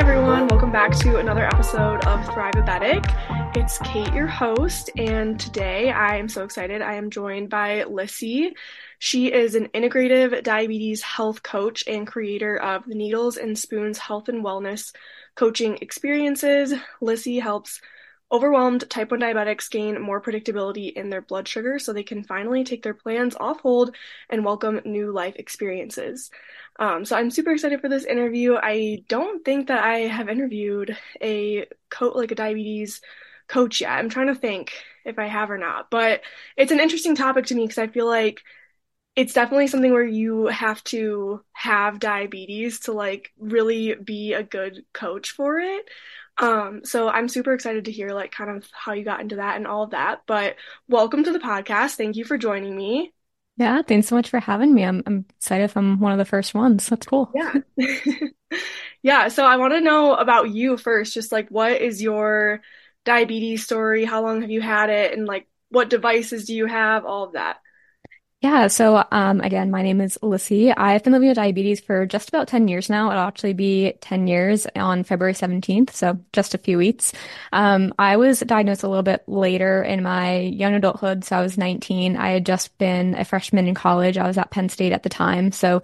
everyone. Welcome back to another episode of Thrive-A-Betic. It's Kate, your host, and today I am so excited. I am joined by Lissy. She is an integrative diabetes health coach and creator of the Needles and Spoons Health and Wellness Coaching Experiences. Lissy helps overwhelmed type 1 diabetics gain more predictability in their blood sugar so they can finally take their plans off hold and welcome new life experiences. So I'm super excited for this interview. I don't think that I have interviewed a diabetes coach yet. I'm trying to think if I have or not, but it's an interesting topic to me because I feel like it's definitely something where you have to have diabetes to like really be a good coach for it. So I'm super excited to hear like kind of how you got into that and all of that. But welcome to the podcast. Thank you for joining me. Yeah, thanks so much for having me. I'm excited if I'm one of the first ones. That's cool. Yeah. Yeah, so I want to know about you first, just like what is your diabetes story? How long have you had it? And like what devices do you have? All of that. Yeah, so again, my name is Lissy. I've been living with diabetes for just about 10 years now. It'll actually be 10 years on February 17th, so just a few weeks. I was diagnosed a little bit later in my young adulthood, so I was 19. I had just been a freshman in college. I was at Penn State at the time. So,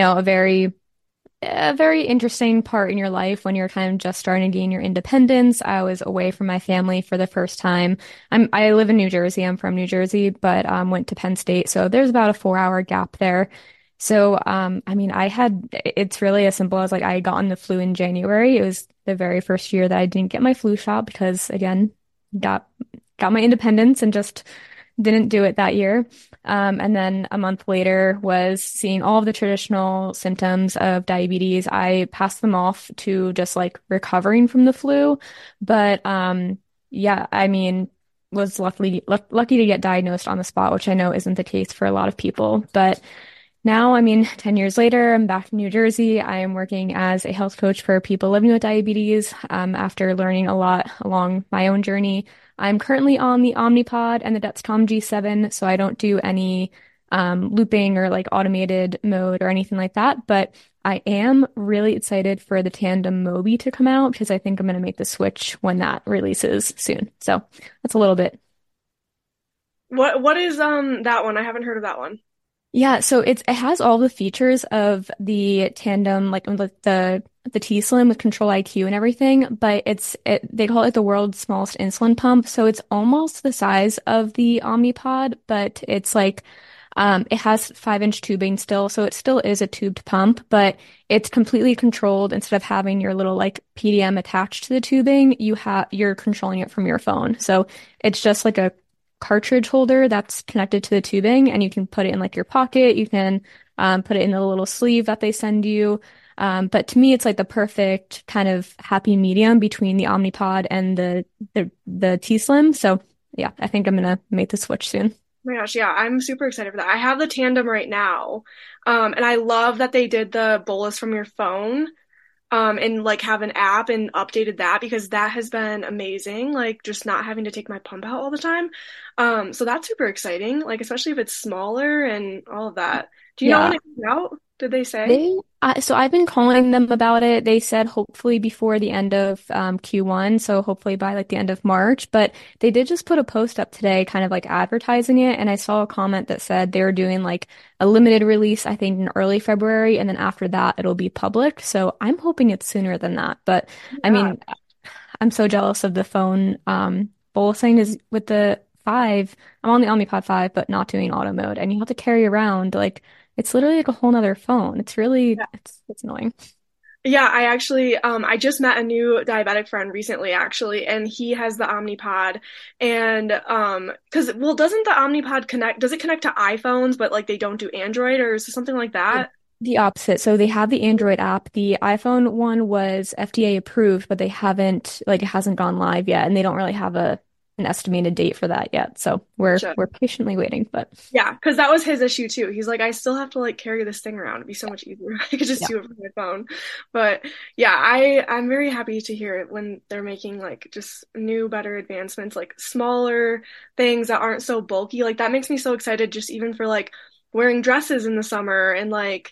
a very interesting part in your life when you're kind of just starting to gain your independence. I was away from my family for the first time. I live in New Jersey. I'm from New Jersey, but went to Penn State. So there's about a 4 hour gap there. So it's really as simple as like I had gotten the flu in January. It was the very first year that I didn't get my flu shot because again, got my independence and just didn't do it that year. And then a month later was seeing all of the traditional symptoms of diabetes. I passed them off to just like recovering from the flu. But yeah, I mean, was lucky to get diagnosed on the spot, which I know isn't the case for a lot of people. But now, I mean, 10 years later, I'm back in New Jersey. I am working as a health coach for people living with diabetes after learning a lot along my own journey. I'm currently on the Omnipod and the Dexcom G7, so I don't do any looping or like automated mode or anything like that. But I am really excited for the Tandem Mobi to come out because I think I'm going to make the switch when that releases soon. So that's a little bit. What is that one? I haven't heard of that one. Yeah, so it has all the features of the Tandem, like the T-Slim with Control IQ and everything, but they call it the world's smallest insulin pump, so it's almost the size of the Omnipod, but it's like it has 5-inch tubing still, so it still is a tubed pump, but it's completely controlled. Instead of having your little like PDM attached to the tubing, you're controlling it from your phone. So it's just like a cartridge holder that's connected to the tubing, and you can put it in like your pocket. You can put it in the little sleeve that they send you. But to me, it's like the perfect kind of happy medium between the Omnipod and the T-Slim. So yeah, I think I'm gonna make the switch soon. Oh my gosh, yeah, I'm super excited for that. I have the Tandem right now. And I love that they did the bolus from your phone. And like have an app and updated that because that has been amazing. Like just not having to take my pump out all the time. So that's super exciting. Like especially if it's smaller and all of that. Do you know when Yeah. it comes out? Did they say? So I've been calling them about it. They said hopefully before the end of Q1, so hopefully by like the end of March. But they did just put a post up today, kind of like advertising it, and I saw a comment that said they were doing like a limited release, I think in early February, and then after that it'll be public. So I'm hoping it's sooner than that. But I Yeah. mean, I'm so jealous of the phone. Bolusing is with the 5. I'm on the Omnipod 5, but not doing auto mode, and you have to carry around like. It's literally like a whole nother phone. It's annoying. Yeah, I actually I just met a new diabetic friend recently actually, and he has the Omnipod and because well doesn't the Omnipod connect does it connect to iPhones but like they don't do Android or is it something like Uh, that? The opposite. So they have the Android app. The iPhone one was FDA approved, but it hasn't gone live yet, and they don't really have an estimated date for that yet. So we're Gotcha. we're patiently waiting, but Yeah, because that was his issue too. He's like, I still have to like carry this thing around. It'd be so much easier. I could just yeah. do it from my phone. But yeah, I'm very happy to hear it when they're making like just new, better advancements, like smaller things that aren't so bulky. Like that makes me so excited just even for like wearing dresses in the summer and like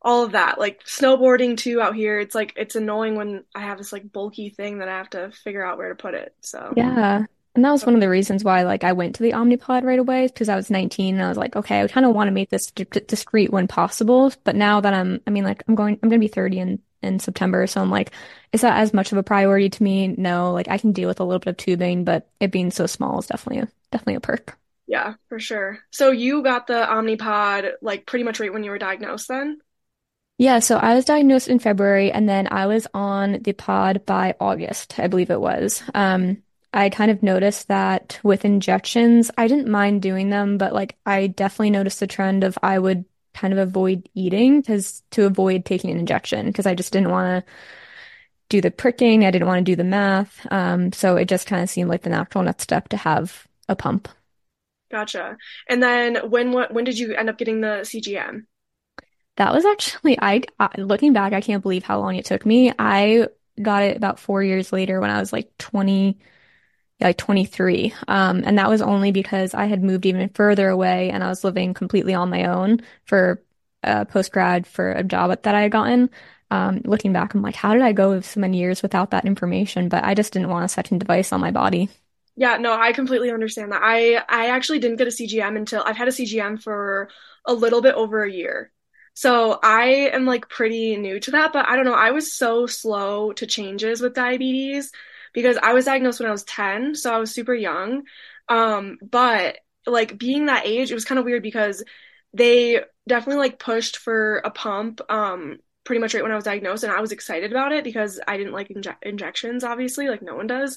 all of that. Like snowboarding too out here. It's like it's annoying when I have this like bulky thing that I have to figure out where to put it. So, Yeah. And that was one of the reasons why like I went to the Omnipod right away because I was 19 and I was like, okay, I kind of want to make this d discreet when possible. But now that I mean, like I'm going to be 30 in September. So I'm like, is that as much of a priority to me? No, like I can deal with a little bit of tubing, but it being so small is definitely a perk. yeah, for sure. So you got the Omnipod like pretty much right when you were diagnosed then? Yeah, so I was diagnosed in February and then I was on the pod by August, I believe it was. I kind of noticed that with injections, I didn't mind doing them, but like I definitely noticed the trend of I would kind of avoid eating because to avoid taking an injection because I just didn't want to do the pricking, I didn't want to do the math. So it just kind of seemed like the natural next step to have a pump. Gotcha. And then when did you end up getting the CGM? That was actually looking back, I can't believe how long it took me. I got it about 4 years later when I was like 20, yeah, like 23. And that was only because I had moved even further away and I was living completely on my own for post grad for a job that I had gotten. Looking back, I'm like, how did I go so many years without that information? But I just didn't want a second device on my body. Yeah, no, I completely understand that. I actually didn't get a CGM until I've had a CGM for a little bit over a year. So I am like pretty new to that, but I don't know. I was so slow to changes with diabetes because I was diagnosed when I was 10, so I was super young. But like being that age, it was kind of weird because they definitely like pushed for a pump pretty much right when I was diagnosed, and I was excited about it because I didn't like injections, obviously, like no one does.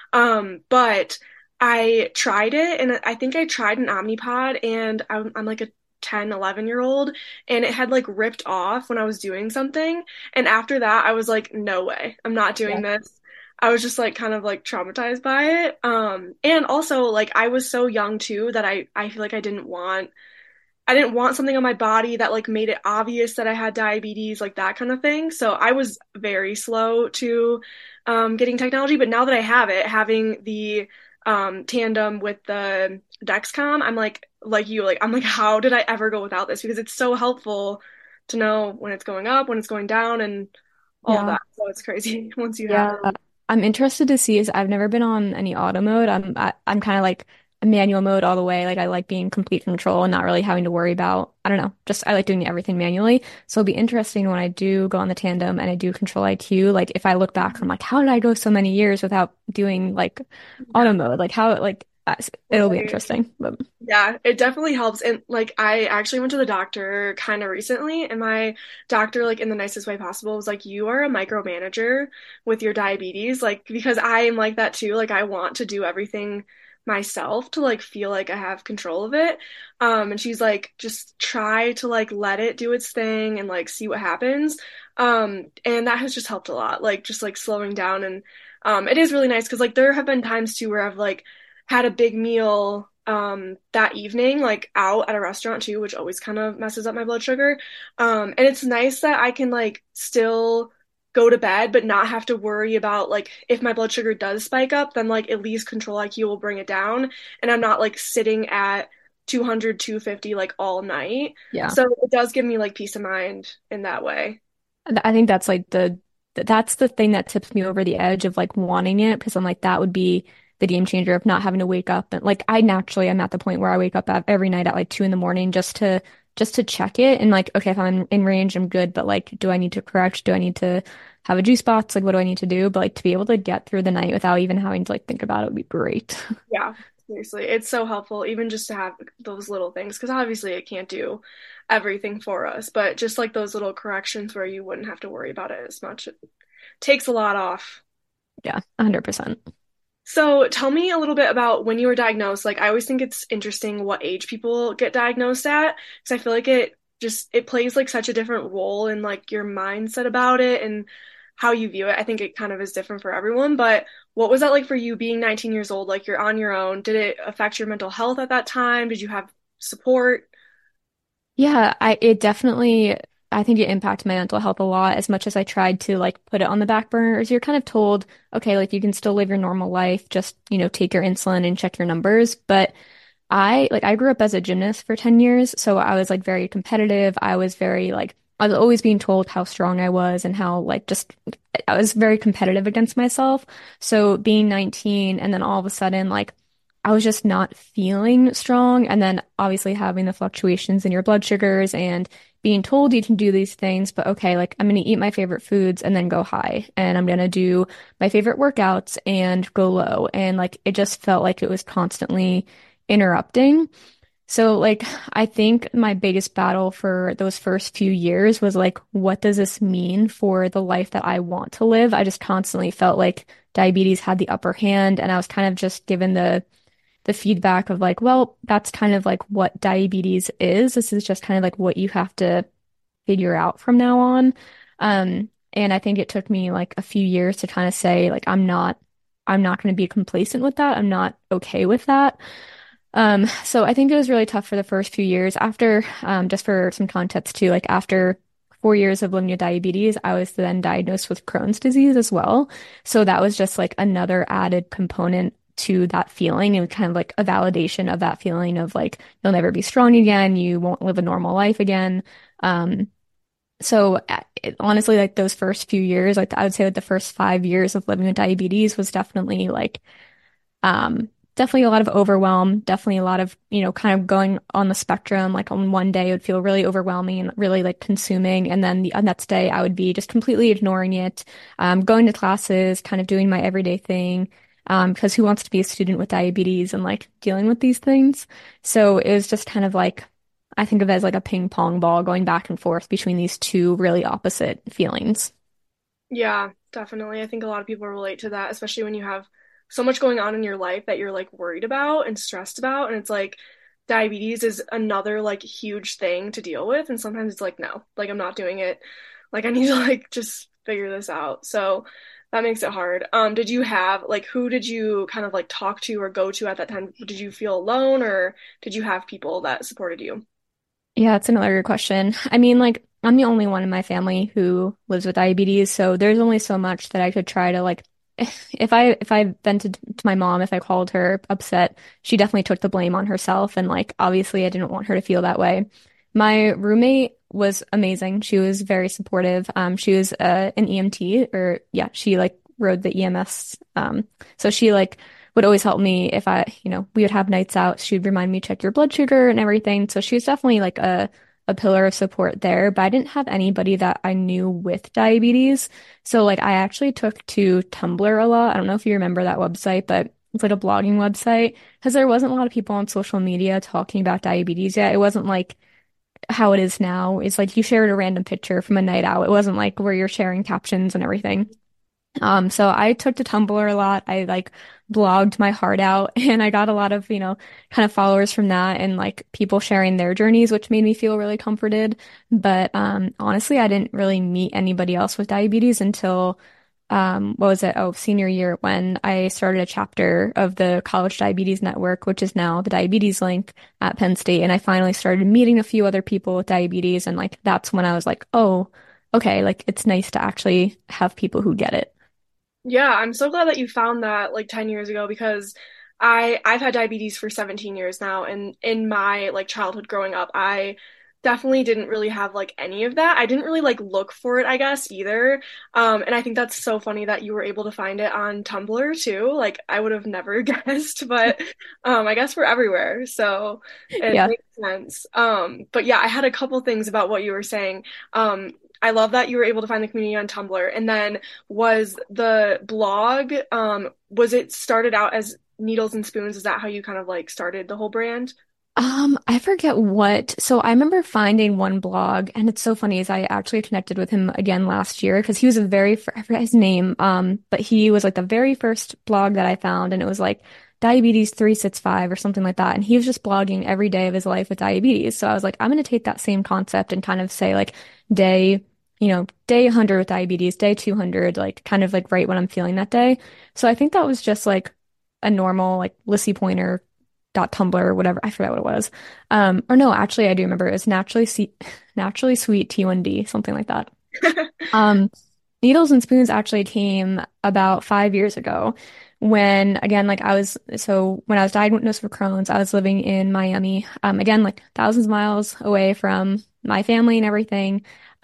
But I tried it, and I think I tried an Omnipod, and I'm like a 10, 11-year-old, and it had like ripped off when I was doing something. And after that, I was like, no way, I'm not doing this. I was just like kind of like traumatized by it. And also like I was so young too that I feel like I didn't want something on my body that like made it obvious that I had diabetes, like that kind of thing. So I was very slow to getting technology, but now that I have it, having the tandem with the Dexcom, I'm like you, like I'm like, how did I ever go without this? Because it's so helpful to know when it's going up, when it's going down, and all of Yeah. that. So it's crazy once you have Yeah, it. I'm interested to see is I've never been on any auto mode. I'm kind of like a manual mode all the way. Like I like being in complete control and not really having to worry about, I don't know, just I like doing everything manually. So it'll be interesting when I do go on the tandem and I do control IQ. Like if I look back, I'm like, how did I go so many years without doing like auto mode? Like how like it'll be Right. interesting. But Yeah, it definitely helps. And like I actually went to the doctor kind of recently, and my doctor, like in the nicest way possible, was like, "You are a micromanager with your diabetes." Like because I am like that too. Like I want to do everything myself to like feel like I have control of it. And she's like, just try to like let it do its thing and like see what happens. And that has just helped a lot. Like just like slowing down, and it is really nice because like there have been times too where I've like had a big meal that evening, like out at a restaurant too, which always kind of messes up my blood sugar. And it's nice that I can like still go to bed but not have to worry about like if my blood sugar does spike up, then like at least Control IQ will bring it down, and I'm not like sitting at 200, 250 like all night. yeah, So it does give me like peace of mind in that way. I think that's like that's the thing that tips me over the edge of like wanting it because I'm like that would be the game changer of not having to wake up and like I naturally am at the point where I wake up every night at like 2 in the morning just to check it and like okay if I'm in range I'm good but like do I need to correct, do I need to have a juice box, like what do I need to do, but like to be able to get through the night without even having to like think about it would be great. Yeah, seriously. It's so helpful even just to have those little things because obviously it can't do everything for us, but just like those little corrections where you wouldn't have to worry about it as much. It takes a lot off. Yeah, 100%. So tell me a little bit about when you were diagnosed. Like I always think it's interesting what age people get diagnosed at because I feel like it plays like such a different role in like your mindset about it and how you view it. I think it kind of is different for everyone, but what was that like for you being 19 years old? Like you're on your own. Did it affect your mental health at that time? Did you have support? Yeah, it definitely I think it impacted my mental health a lot as much as I tried to like put it on the back burners. You're kind of told, okay, like you can still live your normal life, just, take your insulin and check your numbers. But I grew up as a gymnast for 10 years, so I was like very competitive. I was very like I was always being told how strong I was and how like just I was very competitive against myself. So being 19 and then all of a sudden like I was just not feeling strong and then obviously having the fluctuations in your blood sugars and being told you can do these things, but okay, like I'm going to eat my favorite foods and then go high and I'm going to do my favorite workouts and go low. And like it just felt like it was constantly interrupting. So like I think my biggest battle for those first few years was like, what does this mean for the life that I want to live? I just constantly felt like diabetes had the upper hand and I was kind of just given the feedback of like, well, that's kind of like what diabetes is. This is just kind of like what you have to figure out from now on. And I think it took me like a few years to kind of say like I'm not going to be complacent with that. I'm not okay with that. So I think it was really tough for the first few years after, just for some context too, like after 4 years of living with diabetes, I was then diagnosed with Crohn's disease as well. So that was just like another added component to that feeling and kind of like a validation of that feeling of like, you'll never be strong again. You won't live a normal life again. Um, honestly, like those first few years, like I would say like the first 5 years of living with diabetes was definitely like um, definitely a lot of overwhelm, definitely a lot of, kind of going on the spectrum. Like on one day it would feel really overwhelming and really like consuming. And then the next day I would be just completely ignoring it, going to classes, kind of doing my everyday thing. Because who wants to be a student with diabetes and like dealing with these things? So it was just kind of like, I think of it as like a ping pong ball going back and forth between these two really opposite feelings. Yeah, definitely. I think a lot of people relate to that, especially when you have so much going on in your life that you're like worried about and stressed about. And it's like diabetes is another like huge thing to deal with. And sometimes it's like, no, like I'm not doing it. Like I need to like just figure this out. So that makes it hard. Did you have like who did you kind of like talk to or go to at that time? Did you feel alone or did you have people that supported you? Yeah, it's another good question. I mean, like, I'm the only one in my family who lives with diabetes, so there's only so much that I could try to like if I vented to my mom, if I called her upset, she definitely took the blame on herself and like obviously I didn't want her to feel that way. My roommate was amazing. She was very supportive. She was an EMT or yeah, she like rode the EMS. So she like would always help me if we would have nights out. She'd remind me check your blood sugar and everything. So she was definitely like a pillar of support there, but I didn't have anybody that I knew with diabetes. So like I actually took to Tumblr a lot. I don't know if you remember that website, but it's like a blogging website because there wasn't a lot of people on social media talking about diabetes yet. It wasn't like how it is now. It's like you shared a random picture from a night out. It wasn't like where you're sharing captions and everything. So I took to Tumblr a lot. I like blogged my heart out and I got a lot of, kind of followers from that and like people sharing their journeys, which made me feel really comforted. But honestly, I didn't really meet anybody else with diabetes until what was it? Oh, senior year when I started a chapter of the College Diabetes Network, which is now the Diabetes Link at Penn State. And I finally started meeting a few other people with diabetes. And like that's when I was like, oh, okay, like it's nice to actually have people who get it. Yeah, I'm so glad that you found that like 10 years ago because I've had diabetes for 17 years now and in my like childhood growing up, I definitely didn't really have like any of that. I didn't really like look for it, I guess, either. And I think that's so funny that you were able to find it on Tumblr too. Like I would have never guessed, but I guess we're everywhere, so it Yeah. makes sense. But yeah, I had a couple things about what you were saying. I love that you were able to find the community on Tumblr. And then was the blog, was it started out as Needles and Spoons? Is that how you kind of like started the whole brand? I forget what. So I remember finding one blog, and it's so funny is I actually connected with him again last year because he was I forget his name. But he was like the very first blog that I found, and it was like Diabetes 365 or something like that. And he was just blogging every day of his life with diabetes. So I was like, I'm gonna take that same concept and kind of say like day, day 100 with diabetes, day 200, like kind of like right when I'm feeling that day. So I think that was just like a normal like Lissy Pointer dot Tumblr or whatever. I forgot what it was. Or no, actually I do remember. It's naturally sweet T1D, something like that. Um, Needles and Spoons actually came about 5 years ago when again like when I was diagnosed with Crohn's, I was living in Miami. Again, like thousands of miles away from my family and everything.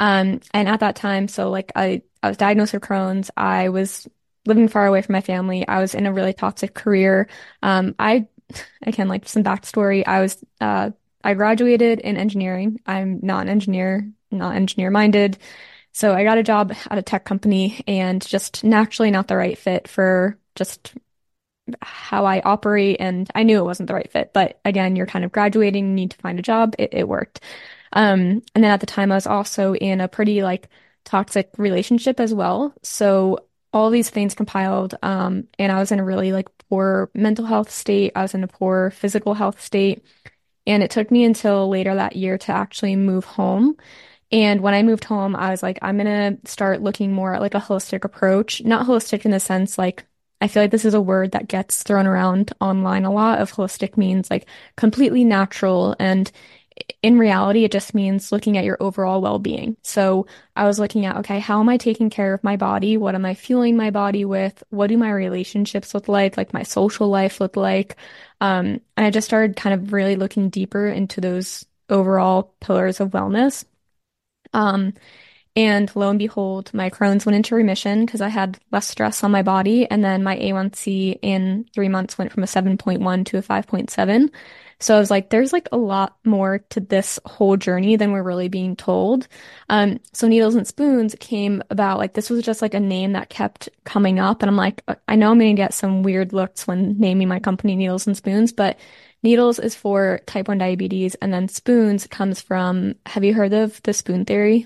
And at that time, so like I was diagnosed with Crohn's. I was living far away from my family. I was in a really toxic career. I again, like some backstory, I graduated in engineering. I'm not an engineer, not engineer minded. So I got a job at a tech company and just naturally not the right fit for just how I operate. And I knew it wasn't the right fit. But again, you're kind of graduating, you need to find a job. It worked. And then at the time I was also in a pretty like toxic relationship as well. So all these things compiled, and I was in a really like poor mental health state. I was in a poor physical health state. And it took me until later that year to actually move home. And when I moved home, I was like, I'm gonna start looking more at like a holistic approach. Not holistic in the sense like I feel like this is a word that gets thrown around online a lot of holistic means like completely natural. And in reality, it just means looking at your overall well-being. So I was looking at, okay, how am I taking care of my body? What am I fueling my body with? What do my relationships look like my social life look like? And I just started kind of really looking deeper into those overall pillars of wellness. Um, and lo and behold, my Crohn's went into remission because I had less stress on my body. And then my A1C in 3 months went from a 7.1 to a 5.7. So I was like, there's like a lot more to this whole journey than we're really being told. So Needles and Spoons came about like this was just like a name that kept coming up. And I'm like, I know I'm going to get some weird looks when naming my company Needles and Spoons, but Needles is for type 1 diabetes. And then Spoons comes from, have you heard of the spoon theory?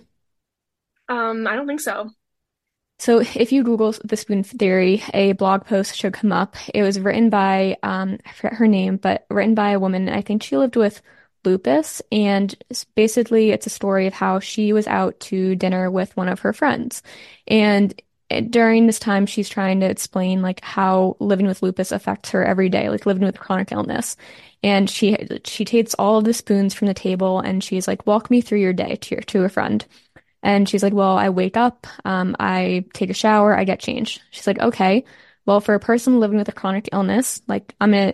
I don't think so. So if you Google the spoon theory, a blog post should come up. It was written by, I forget her name, but written by a woman. I think she lived with lupus. And basically, it's a story of how she was out to dinner with one of her friends. And during this time, she's trying to explain like how living with lupus affects her every day, like living with chronic illness. And she takes all of the spoons from the table and she's like, walk me through your day to a friend. And she's like, well, I wake up, I take a shower, I get changed. She's like, okay, well, for a person living with a chronic illness, like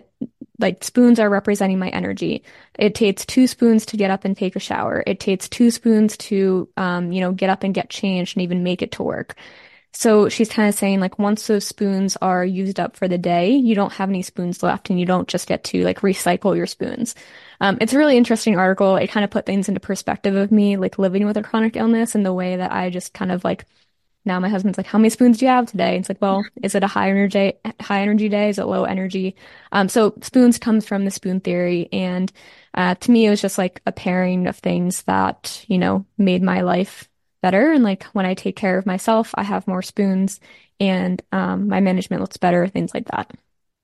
like spoons are representing my energy. It takes 2 spoons to get up and take a shower. It takes 2 spoons to, get up and get changed and even make it to work. So she's kind of saying like once those spoons are used up for the day, you don't have any spoons left and you don't just get to like recycle your spoons. It's a really interesting article. It kind of put things into perspective of me like living with a chronic illness and the way that I just kind of like now my husband's like, how many spoons do you have today? And it's like, well, is it a high energy day? Is it low energy? So spoons comes from the spoon theory. And to me, it was just like a pairing of things that, made my life better. And like when I take care of myself, I have more spoons and my management looks better, things like that.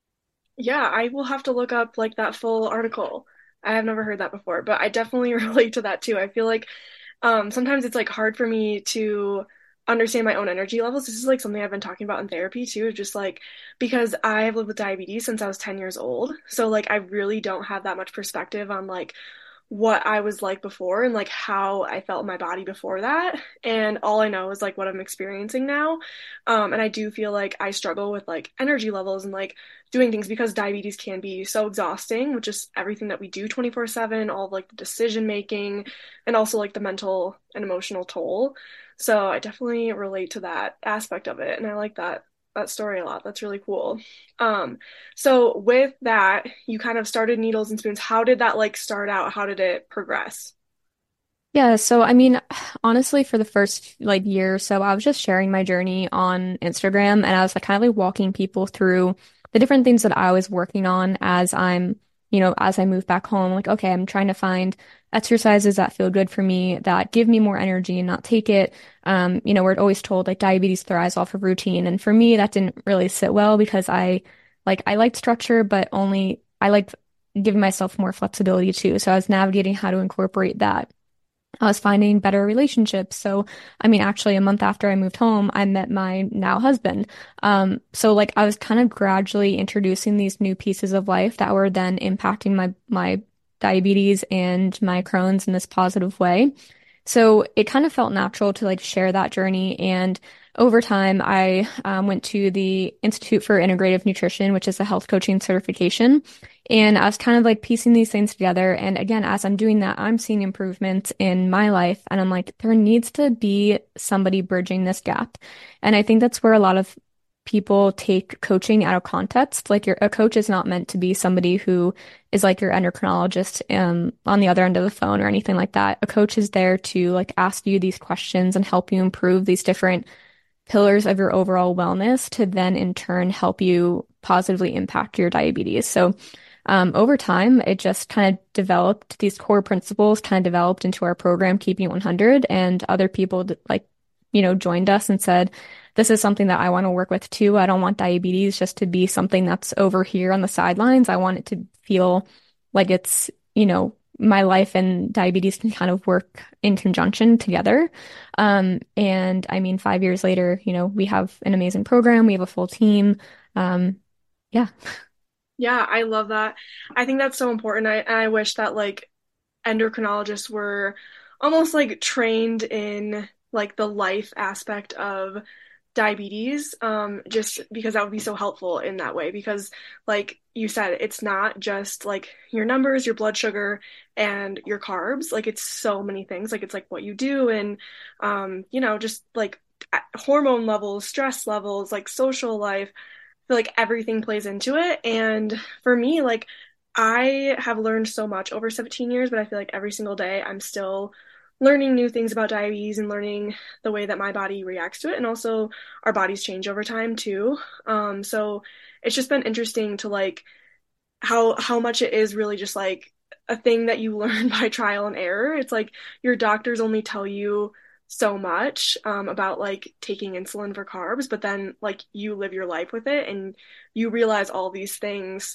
Yeah, I will have to look up like that full article. I have never heard that before, but I definitely relate to that too. I feel like sometimes it's like hard for me to understand my own energy levels. This is like something I've been talking about in therapy too, just like because I've lived with diabetes since I was 10 years old. So like I really don't have that much perspective on like what I was like before and like how I felt in my body before that. And all I know is like what I'm experiencing now. And I do feel like I struggle with like energy levels and like doing things because diabetes can be so exhausting, which is everything that we do 24/7, all of like the decision making and also like the mental and emotional toll. So I definitely relate to that aspect of it. And I like that story a lot. That's really cool. So with that, you kind of started Needles and Spoons. How did that like start out? How did it progress? Yeah, so I mean, honestly, for the first like year or so, I was just sharing my journey on Instagram and I was like kind of like walking people through the different things that I was working on as as I move back home. Like, okay, I'm trying to find exercises that feel good for me, that give me more energy and not take it. We're always told like diabetes thrives off of routine. And for me, that didn't really sit well because I liked structure, but only I liked giving myself more flexibility too. So I was navigating how to incorporate that. I was finding better relationships. So, I mean, actually, a month after I moved home, I met my now husband. So like I was kind of gradually introducing these new pieces of life that were then impacting my diabetes and my Crohn's in this positive way. So it kind of felt natural to like share that journey. And over time, I went to the Institute for Integrative Nutrition, which is a health coaching certification. And I was kind of like piecing these things together. And again, as I'm doing that, I'm seeing improvements in my life. And I'm like, there needs to be somebody bridging this gap. And I think that's where a lot of people take coaching out of context. Like a coach is not meant to be somebody who is like your endocrinologist on the other end of the phone or anything like that. A coach is there to like ask you these questions and help you improve these different pillars of your overall wellness to then in turn help you positively impact your diabetes. So over time, it just kind of developed these core principles, kind of developed into our program, Keeping It 100, and other people like, joined us and said, this is something that I want to work with too. I don't want diabetes just to be something that's over here on the sidelines. I want it to feel like it's, my life and diabetes can kind of work in conjunction together. And I mean, 5 years later, we have an amazing program. We have a full team. Yeah. Yeah, I love that. I think that's so important. I wish that like endocrinologists were almost like trained in like the life aspect of diabetes, just because that would be so helpful in that way. Because, like you said, it's not just like your numbers, your blood sugar, and your carbs. Like, it's so many things. Like, it's like what you do, and, just like hormone levels, stress levels, like social life. I feel like everything plays into it. And for me, like, I have learned so much over 17 years, but I feel like every single day I'm still learning new things about diabetes and learning the way that my body reacts to it. And also our bodies change over time too. So it's just been interesting to like how much it is really just like a thing that you learn by trial and error. It's like your doctors only tell you so much about like taking insulin for carbs, but then like you live your life with it and you realize all these things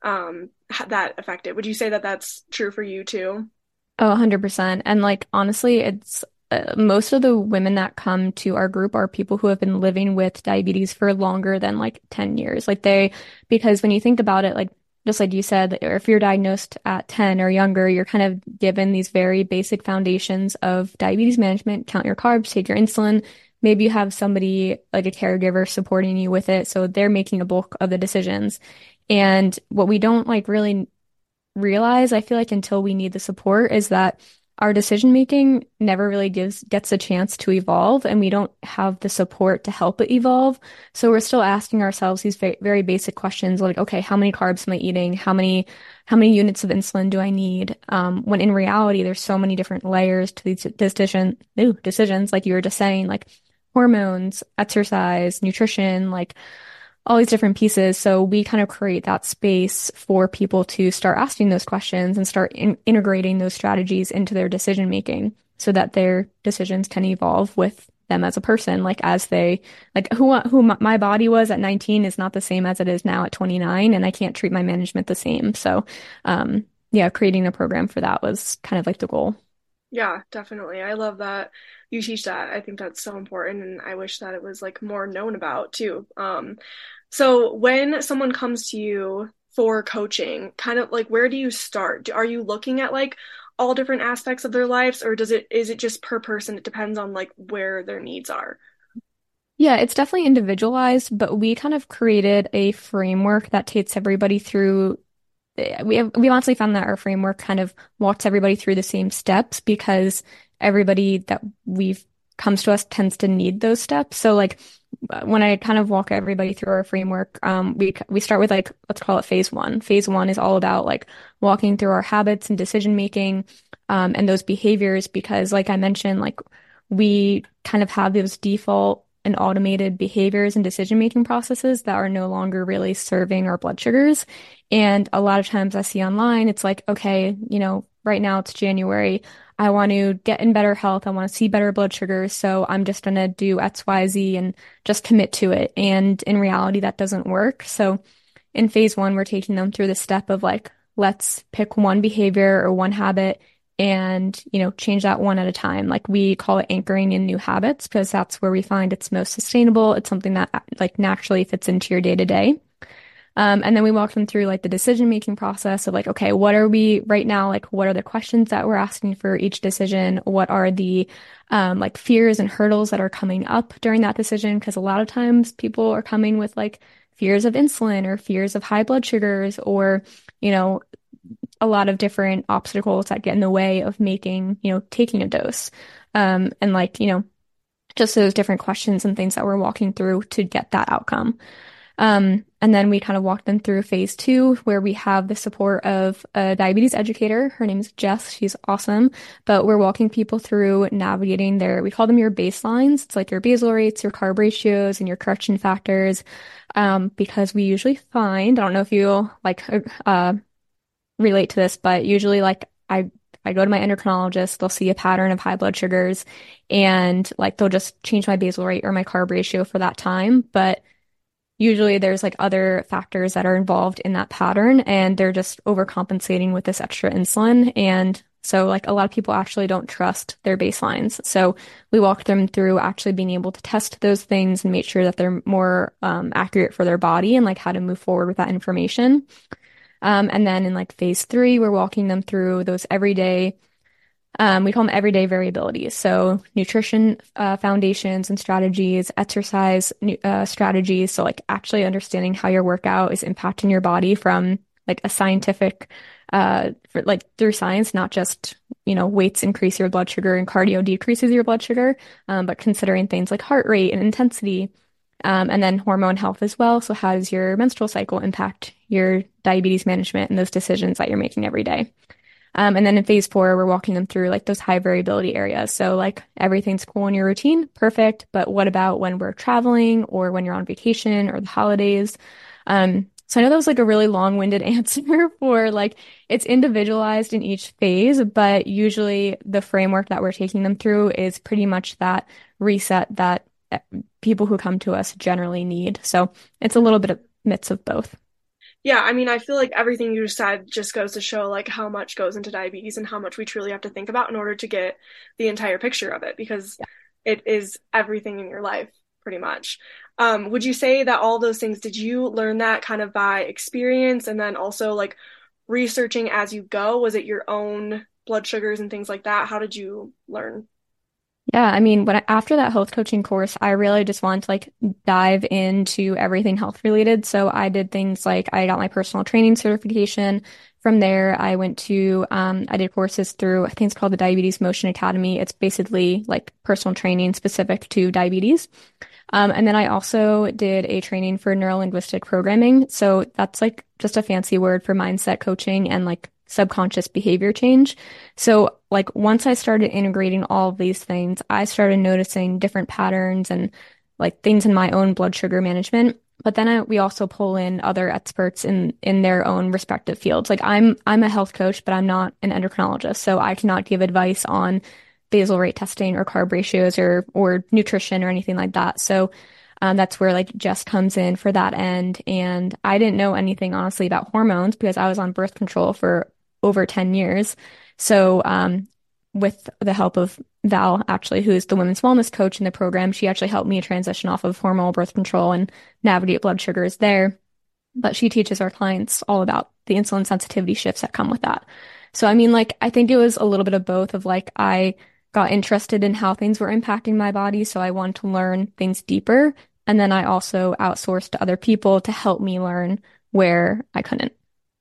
that affect it. Would you say that that's true for you too? Oh, 100%. And like, honestly, it's most of the women that come to our group are people who have been living with diabetes for longer than like 10 years. Because when you think about it, like, just like you said, or if you're diagnosed at 10 or younger, you're kind of given these very basic foundations of diabetes management, count your carbs, take your insulin. Maybe you have somebody like a caregiver supporting you with it. So they're making a bulk of the decisions. And what we don't like really realize, I feel like until we need the support, is that our decision making never really gets a chance to evolve, and we don't have the support to help it evolve. So we're still asking ourselves these very basic questions like, okay, how many carbs am I eating? How many units of insulin do I need? When in reality, there's so many different layers to these decisions, like you were just saying, like hormones, exercise, nutrition, like all these different pieces. So we kind of create that space for people to start asking those questions and start integrating those strategies into their decision making so that their decisions can evolve with them as a person. Like as they, like my body was at 19 is not the same as it is now at 29, and I can't treat my management the same. So, yeah, creating a program for that was kind of like the goal. Yeah, definitely. I love that you teach that. I think that's so important, and I wish that it was like more known about too. So when someone comes to you for coaching, kind of like where do you start? Are you looking at like all different aspects of their lives, or is it just per person? It depends on like where their needs are. Yeah, it's definitely individualized, but we kind of created a framework that takes everybody through. We honestly found that our framework kind of walks everybody through the same steps because everybody that we've comes to us tends to need those steps. So like when I kind of walk everybody through our framework, we start with like, let's call it phase one. Phase one is all about like walking through our habits and decision making, and those behaviors because like I mentioned, like we kind of have those default and automated behaviors and decision making processes that are no longer really serving our blood sugars. And a lot of times I see online, it's like, okay, right now it's January. I want to get in better health. I want to see better blood sugars. So I'm just going to do X, Y, Z and just commit to it. And in reality, that doesn't work. So in phase one, we're taking them through the step of like, let's pick one behavior or one habit and, change that one at a time. Like we call it anchoring in new habits because that's where we find it's most sustainable. It's something that like naturally fits into your day to day. And then we walk them through like the decision making process of like, okay, what are we right now? Like, what are the questions that we're asking for each decision? What are the like fears and hurdles that are coming up during that decision? Because a lot of times people are coming with like fears of insulin or fears of high blood sugars or, you know, a lot of different obstacles that get in the way of making, taking a dose. And like, just those different questions and things that we're walking through to get that outcome. And then we kind of walk them through phase two, where we have the support of a diabetes educator. Her name's Jess. She's awesome. But we're walking people through navigating we call them your baselines. It's like your basal rates, your carb ratios, and your correction factors. Because we usually find, I don't know if you like relate to this, but usually like I go to my endocrinologist, they'll see a pattern of high blood sugars and like they'll just change my basal rate or my carb ratio for that time. But usually there's like other factors that are involved in that pattern and they're just overcompensating with this extra insulin. And so like a lot of people actually don't trust their baselines. So we walk them through actually being able to test those things and make sure that they're more accurate for their body and like how to move forward with that information. And then in like phase three, we're walking them through those everyday, we call them everyday variabilities. So nutrition foundations and strategies, exercise strategies. So like actually understanding how your workout is impacting your body from like a scientific, like through science, not just, weights increase your blood sugar and cardio decreases your blood sugar, but considering things like heart rate and intensity. And then hormone health as well. So how does your menstrual cycle impact your diabetes management and those decisions that you're making every day? And then in phase four, we're walking them through like those high variability areas. So like everything's cool in your routine, perfect. But what about when we're traveling or when you're on vacation or the holidays? So I know that was like a really long-winded answer for like it's individualized in each phase, but usually the framework that we're taking them through is pretty much that reset that people who come to us generally need. So it's a little bit of mix of both. Yeah, I mean, I feel like everything you just said just goes to show like how much goes into diabetes and how much we truly have to think about in order to get the entire picture of it because it is everything in your life, pretty much. Would you say that all those things, did you learn that kind of by experience and then also like researching as you go? Was it your own blood sugars and things like that? How did you learn? Yeah, I mean, after that health coaching course, I really just wanted to like dive into everything health related. So I did things like I got my personal training certification. From there, I did courses through, I think it's called the Diabetes Motion Academy. It's basically like personal training specific to diabetes. And then I also did a training for neuro-linguistic programming. So that's like just a fancy word for mindset coaching and like subconscious behavior change. So like once I started integrating all of these things, I started noticing different patterns and like things in my own blood sugar management. But then we also pull in other experts in their own respective fields. Like I'm a health coach, but I'm not an endocrinologist, so I cannot give advice on basal rate testing or carb ratios or nutrition or anything like that. So that's where like Jess comes in for that end. And I didn't know anything honestly about hormones because I was on birth control for over 10 years. So with the help of Val, actually, who's the women's wellness coach in the program, she actually helped me transition off of hormonal birth control and navigate blood sugars there. But she teaches our clients all about the insulin sensitivity shifts that come with that. So, I mean, like, I think it was a little bit of both of like, I got interested in how things were impacting my body. So I wanted to learn things deeper. And then I also outsourced to other people to help me learn where I couldn't.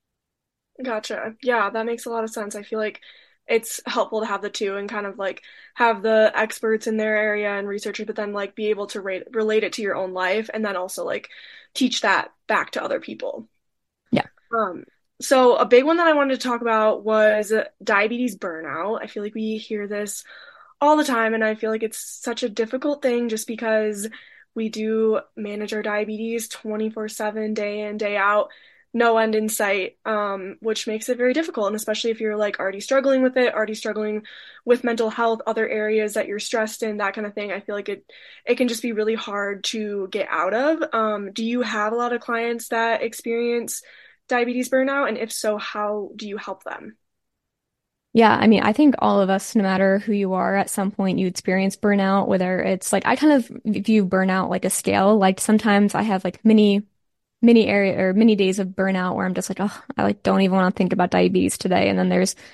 Gotcha. Yeah, that makes a lot of sense. I feel like it's helpful to have the two and kind of like have the experts in their area and researchers, but then like be able to relate it to your own life and then also like teach that back to other people. Yeah. Um, so a big one that I wanted to talk about was diabetes burnout. I feel like we hear this all the time, and I feel like it's such a difficult thing just because we do manage our diabetes 24/7, day in, day out, no end in sight, which makes it very difficult. And especially if you're like already struggling with it, already struggling with mental health, other areas that you're stressed in, that kind of thing. I feel like it can just be really hard to get out of. Do you have a lot of clients that experience diabetes burnout? And if so, how do you help them? Yeah, I mean, I think all of us, no matter who you are, at some point you experience burnout, whether it's like I kind of view burnout like a scale. Like sometimes I have like mini many days of burnout where I'm just like, oh, I like don't even want to think about diabetes today. And then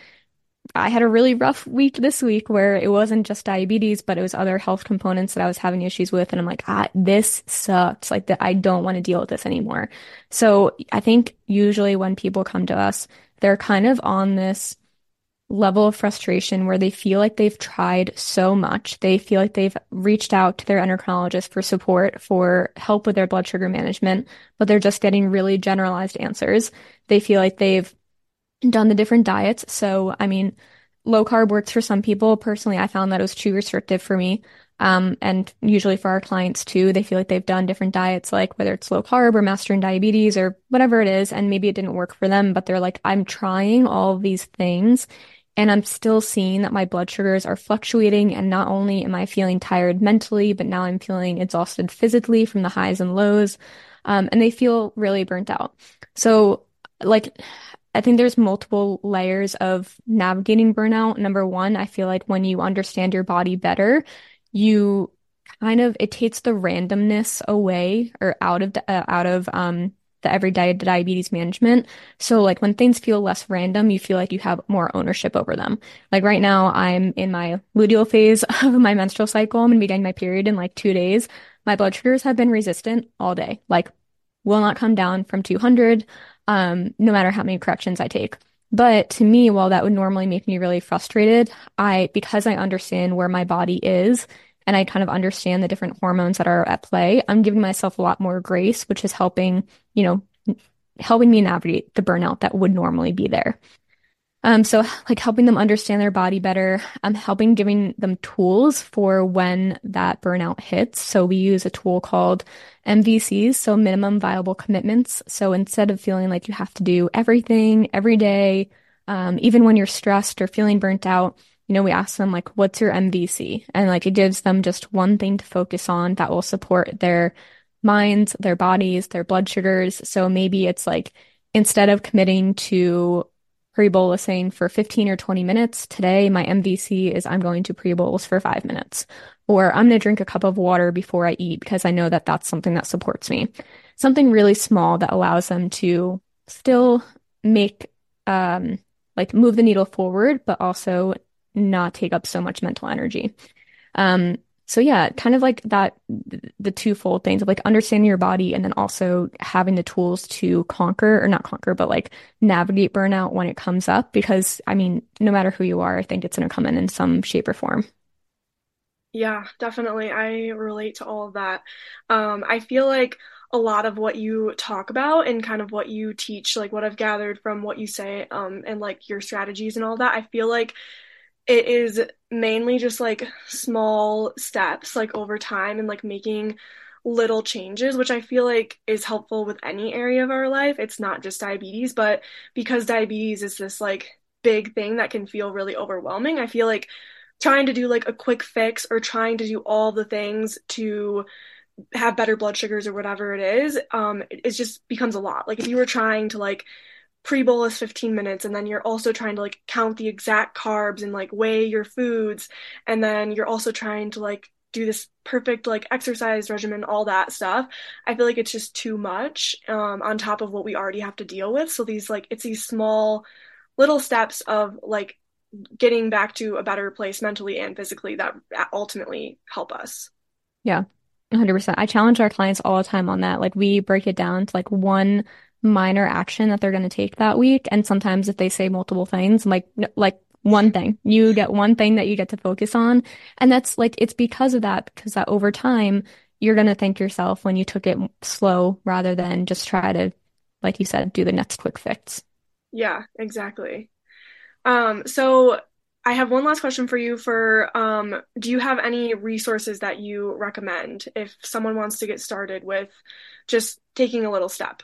I had a really rough week this week where it wasn't just diabetes, but it was other health components that I was having issues with. And I'm like, this sucks. Like that, I don't want to deal with this anymore. So I think usually when people come to us, they're kind of on this level of frustration where they feel like they've tried so much. They feel like they've reached out to their endocrinologist for support, for help with their blood sugar management, but they're just getting really generalized answers. They feel like they've done the different diets. So, I mean, low carb works for some people. Personally, I found that it was too restrictive for me. And usually for our clients too, they feel like they've done different diets, like whether it's low carb or mastering diabetes or whatever it is, and maybe it didn't work for them, but they're like, I'm trying all of these things and I'm still seeing that my blood sugars are fluctuating. And not only am I feeling tired mentally, but now I'm feeling exhausted physically from the highs and lows. And they feel really burnt out. So, like, I think there's multiple layers of navigating burnout. Number one, I feel like when you understand your body better, you it takes the randomness away or the everyday diabetes management. So like when things feel less random, you feel like you have more ownership over them. Like right now, I'm in my luteal phase of my menstrual cycle. I'm gonna be getting my period in like 2 days. My blood sugars have been resistant all day. Like will not come down from 200, no matter how many corrections I take. But to me, while that would normally make me really frustrated, because I understand where my body is and I kind of understand the different hormones that are at play, I'm giving myself a lot more grace, which is helping me navigate the burnout that would normally be there. So like helping them understand their body better, helping giving them tools for when that burnout hits. So we use a tool called MVCs, so minimum viable commitments. So instead of feeling like you have to do everything every day, even when you're stressed or feeling burnt out, we ask them like, what's your MVC? And like it gives them just one thing to focus on that will support their minds, their bodies, their blood sugars. So maybe it's like instead of committing to pre-bolusing for 15 or 20 minutes. Today, my MVC is I'm going to pre-bolus for 5 minutes, or I'm going to drink a cup of water before I eat because I know that that's something that supports me. Something really small that allows them to still make, move the needle forward, but also not take up so much mental energy. So yeah, kind of like that, the twofold things of like understanding your body and then also having the tools to conquer or not conquer, but like navigate burnout when it comes up. Because I mean, no matter who you are, I think it's going to come in some shape or form. Yeah, definitely. I relate to all of that. I feel like a lot of what you talk about and kind of what you teach, like what I've gathered from what you say, and like your strategies and all that, I feel like it is mainly just like small steps, like over time and like making little changes, which I feel like is helpful with any area of our life. It's not just diabetes, but because diabetes is this like big thing that can feel really overwhelming, I feel like trying to do like a quick fix or trying to do all the things to have better blood sugars or whatever it is, it just becomes a lot. Like if you were trying to like pre-bolus 15 minutes and then you're also trying to like count the exact carbs and like weigh your foods, and then you're also trying to like do this perfect like exercise regimen, all that stuff, I feel like it's just too much, on top of what we already have to deal with. So it's these small little steps of like getting back to a better place mentally and physically that ultimately help us. Yeah, 100%. I challenge our clients all the time on that. Like we break it down to like one minor action that they're going to take that week. And sometimes if they say multiple things, I'm like, no, like one thing, you get one thing that you get to focus on. And that's like, it's because of that, because that over time, you're going to thank yourself when you took it slow rather than just try to, like you said, do the next quick fix. Yeah, exactly. So I have one last question for you do you have any resources that you recommend if someone wants to get started with just taking a little step?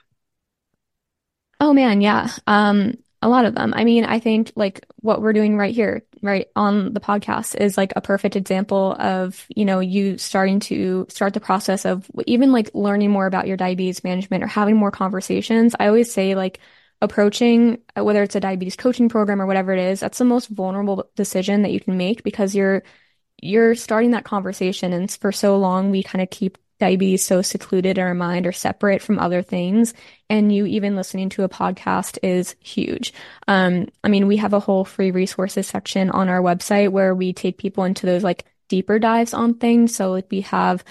Oh man, yeah. A lot of them. I mean, I think like what we're doing right here, right on the podcast is like a perfect example of, you starting to start the process of even like learning more about your diabetes management or having more conversations. I always say like approaching, whether it's a diabetes coaching program or whatever it is, that's the most vulnerable decision that you can make because you're starting that conversation. And for so long, we kind of keep diabetes so secluded in our mind or separate from other things. And you even listening to a podcast is huge. I mean, we have a whole free resources section on our website where we take people into those like deeper dives on things. So like we have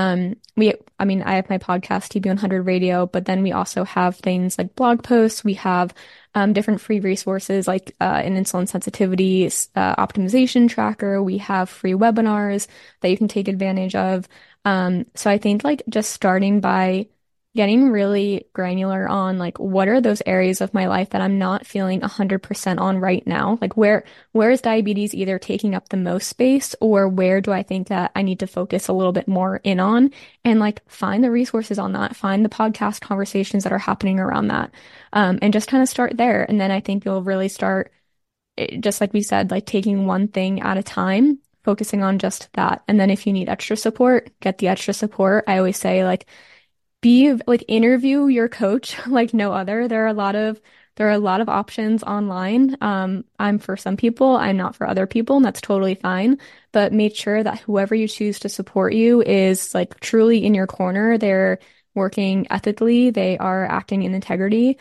I mean, I have my podcast, TB100 Radio, but then we also have things like blog posts. We have different free resources like an insulin sensitivity optimization tracker. We have free webinars that you can take advantage of. So I think like just starting by getting really granular on like what are those areas of my life that I'm not feeling 100% on right now? Like where is diabetes either taking up the most space or where do I think that I need to focus a little bit more in on and like find the resources on that, find the podcast conversations that are happening around that. And just kind of start there. And then I think you'll really start, just like we said, like taking one thing at a time, focusing on just that. And then if you need extra support, get the extra support. I always say like, be like interview your coach like no other. There are a lot of options online. I'm for some people, I'm not for other people, and that's totally fine. But make sure that whoever you choose to support you is like truly in your corner. They're working ethically, they are acting in integrity.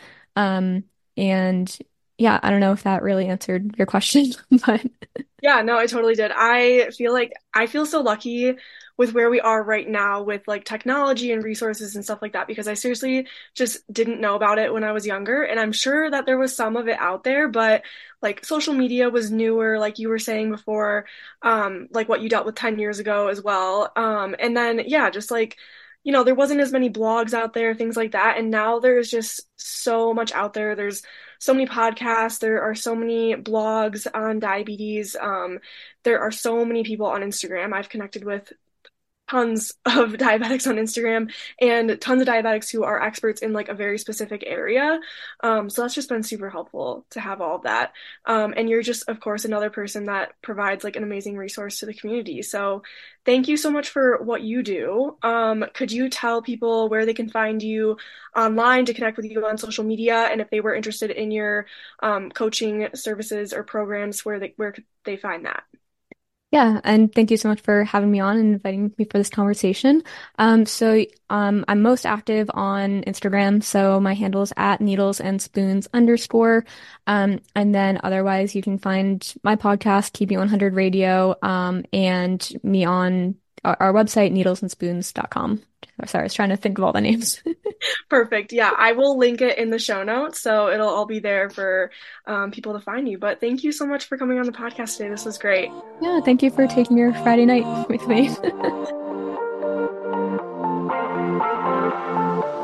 And yeah, I don't know if that really answered your question, but Yeah, no, it totally did. I feel so lucky with where we are right now with like technology and resources and stuff like that because I seriously just didn't know about it when I was younger. And I'm sure that there was some of it out there, but like social media was newer, like you were saying before, like what you dealt with 10 years ago as well. And then, yeah, just like, there wasn't as many blogs out there, things like that. And now there's just so much out there. There's so many podcasts. There are so many blogs on diabetes. There are so many people on Instagram. I've connected with tons of diabetics on Instagram and tons of diabetics who are experts in like a very specific area. So that's just been super helpful to have all of that. And you're just, of course, another person that provides like an amazing resource to the community. So thank you so much for what you do. Could you tell people where they can find you online to connect with you on social media? And if they were interested in your coaching services or programs, where could they find that? yeah, and thank you so much for having me on and inviting me for this conversation. I'm most active on Instagram, so my handle is at needles and spoons _. And then otherwise you can find my podcast, TB100 Radio, and me on our website, needlesandspoons.com. Sorry, I was trying to think of all the names. Perfect. Yeah, I will link it in the show notes, so it'll all be there for people to find you. But thank you so much for coming on the podcast today. This was great. Yeah, thank you for taking your Friday night with me.